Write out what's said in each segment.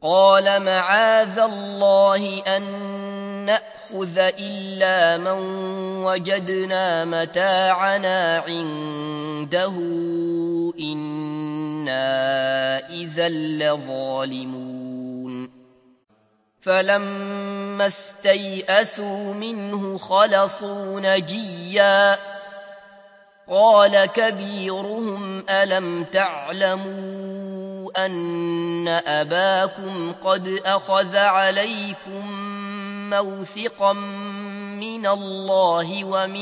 قال معاذ الله أن نأخذ إلا من وجدنا متاعنا عنده إنا إذا لظالمون فلما استيئسوا منه خلصوا نجيا قال كبيرهم ألم تعلموا أن أباكم قد أخذ عليكم موثقا من الله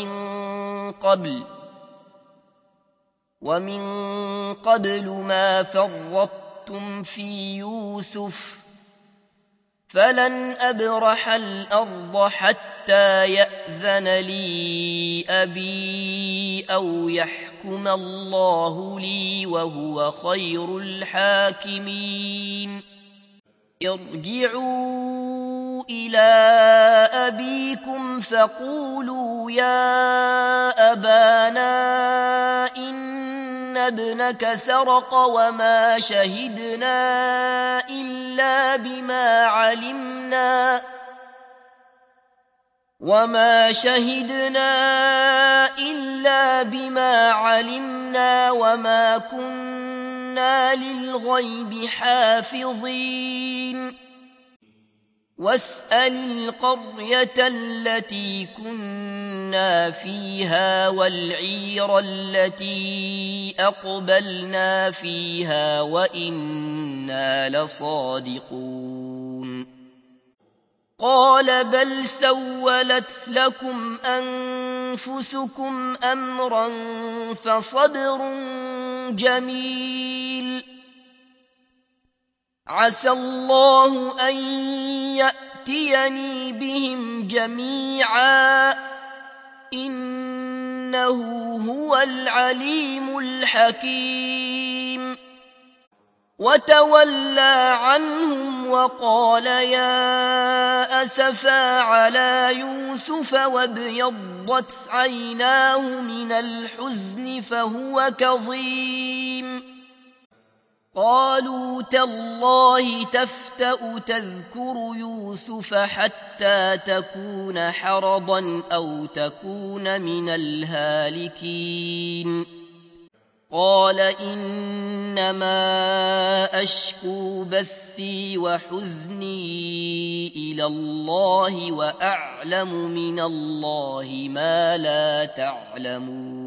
ومن قبل ما فرطتم في يوسف فلن أبرح الأرض حتى يأذن لي أبي أو يحكم الله لي وهو خير الحاكمين ارجعوا إلى أبيكم فقولوا يا أبانا إن ابنك سرق وما شهدنا إلا بما علمنا وما كنا للغيب حافظين واسأل القرية التي كنا فيها والعير التي أقبلنا فيها وإنا لصادقون قال بل سولت لكم أنفسكم أمرا فصبر جميل عسى الله أن يأتيني بهم جميعا إنه هو العليم الحكيم وتولى عنهم وقال يا أسفا على يوسف وابيضت عيناه من الحزن فهو كظيم قالوا تالله تفتأ تذكر يوسف حتى تكون حرضا أو تكون من الهالكين قال إنما أشكو بثي وحزني إلى الله وأعلم من الله ما لا تعلمون